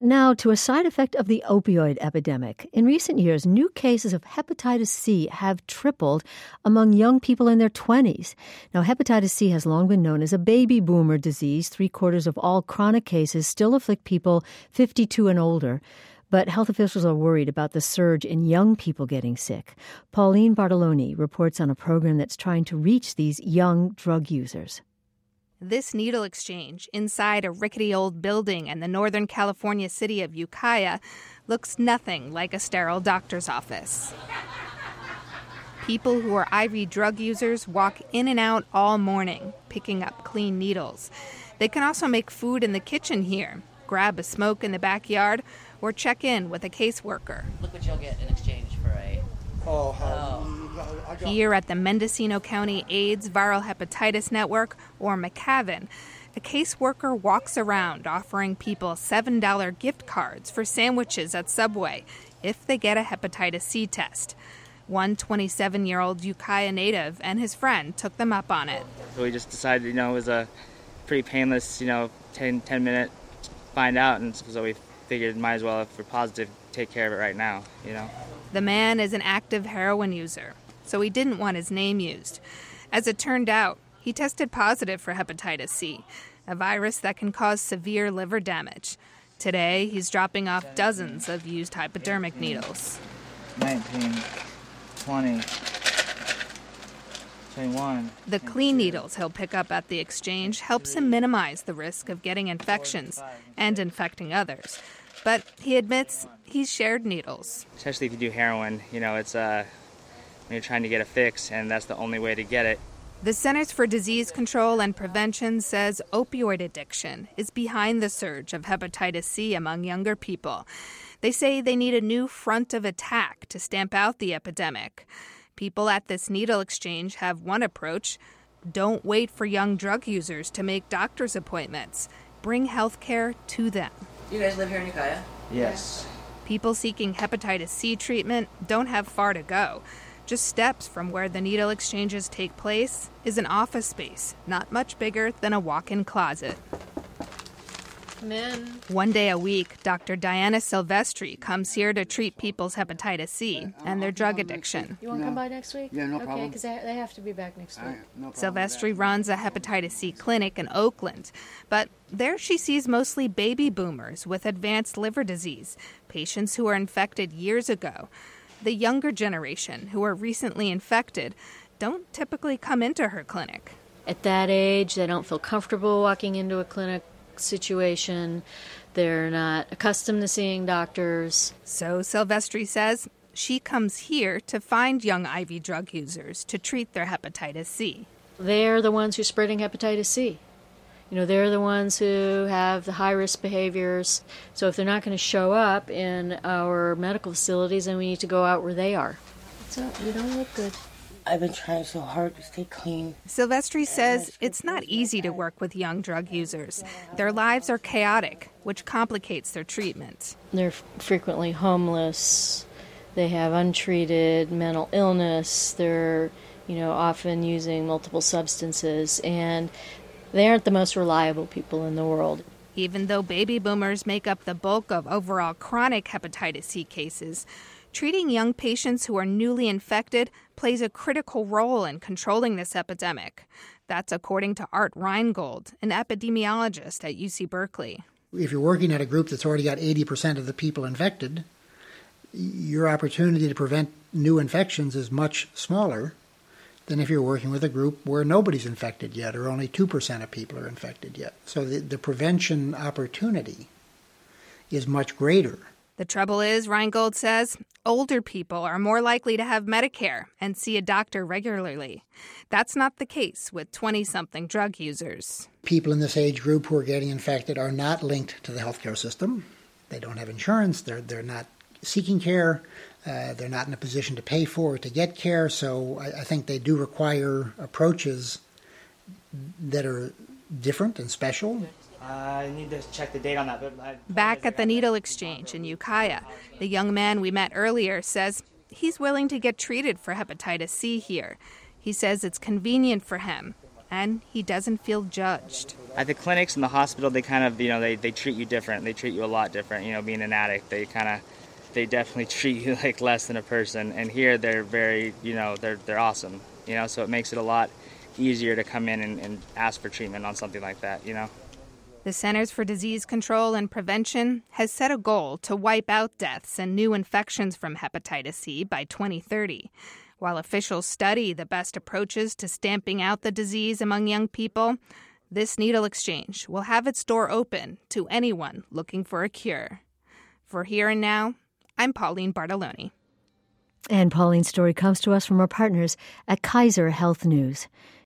Now, to a side effect of the opioid epidemic. In recent years, new cases of hepatitis C have tripled among young people in their 20s. Now, hepatitis C has long been known as a baby boomer disease. 3/4 of all chronic cases still afflict people 52 and older. But health officials are worried about the surge in young people getting sick. Pauline Bartoloni reports on a program that's trying to reach these young drug users. This needle exchange inside a rickety old building in the Northern California city of Ukiah looks nothing like a sterile doctor's office. People who are IV drug users walk in and out all morning, picking up clean needles. They can also make food in the kitchen here, grab a smoke in the backyard, or check in with a caseworker. Look what you'll get in exchange for a... Here at the Mendocino County AIDS Viral Hepatitis Network, or MCAVN, a caseworker walks around offering people $7 gift cards for sandwiches at Subway if they get a hepatitis C test. One 27-year-old Ukiah native and his friend took them up on it. So we just decided, it was a pretty painless, 10-minute find out, and so we figured might as well, if we're positive, take care of it right now, The man is an active heroin user, so he didn't want his name used. As it turned out, he tested positive for hepatitis C, a virus that can cause severe liver damage. Today, he's dropping off dozens of used hypodermic needles. 19, 20, 21. The clean needles he'll pick up at the exchange helps him minimize the risk of getting infections and infecting others. But he admits he's shared needles. Especially if you do heroin, it's when you're trying to get a fix, and that's the only way to get it. The Centers for Disease Control and Prevention says opioid addiction is behind the surge of hepatitis C among younger people. They say they need a new front of attack to stamp out the epidemic. People at this needle exchange have one approach. Don't wait for young drug users to make doctor's appointments. Bring health care to them. You guys live here in Ukiah? Yes. People seeking hepatitis C treatment don't have far to go. Just steps from where the needle exchanges take place is an office space, not much bigger than a walk-in closet. Come in. One day a week, Dr. Diana Silvestri comes here to treat people's hepatitis C and their drug addiction. You want to come by next week? Yeah, no problem. Okay, because they have to be back next week. No problem. Silvestri runs a hepatitis C clinic in Oakland, but there she sees mostly baby boomers with advanced liver disease, patients who were infected years ago. The younger generation, who are recently infected, don't typically come into her clinic. At that age, they don't feel comfortable walking into a clinic situation. They're not accustomed to seeing doctors. So Silvestri says she comes here to find young IV drug users to treat their hepatitis C. They're the ones who are spreading hepatitis C. They're the ones who have the high-risk behaviors. So if they're not going to show up in our medical facilities, then we need to go out where they are. What's up? You don't look good. I've been trying so hard to stay clean. Silvestri says it's not easy to work with young drug users. Their lives are chaotic, which complicates their treatment. They're frequently homeless. They have untreated mental illness. They're, often using multiple substances, and they aren't the most reliable people in the world. Even though baby boomers make up the bulk of overall chronic hepatitis C cases, treating young patients who are newly infected plays a critical role in controlling this epidemic. That's according to Art Reingold, an epidemiologist at UC Berkeley. If you're working at a group that's already got 80% of the people infected, your opportunity to prevent new infections is much smaller than if you're working with a group where nobody's infected yet, or only 2% of people are infected yet. So the prevention opportunity is much greater. The trouble is, Reingold says, older people are more likely to have Medicare and see a doctor regularly. That's not the case with 20-something drug users. People in this age group who are getting infected are not linked to the healthcare system. They don't have insurance. They're not seeking care. They're not in a position to pay for or to get care. So I think they do require approaches that are different and special. I need to check the date on that. Back at the needle exchange in Ukiah, the young man we met earlier says he's willing to get treated for hepatitis C here. He says it's convenient for him. and he doesn't feel judged. At the clinics and the hospital, they kind of, they treat you different. They treat you a lot different. Being an addict, they definitely treat you like less than a person. And here, they're very, they're awesome. So it makes it a lot easier to come in and ask for treatment on something like that. The Centers for Disease Control and Prevention has set a goal to wipe out deaths and new infections from hepatitis C by 2030. While officials study the best approaches to stamping out the disease among young people, this needle exchange will have its door open to anyone looking for a cure. For Here and Now, I'm Pauline Bartoloni. And Pauline's story comes to us from our partners at Kaiser Health News.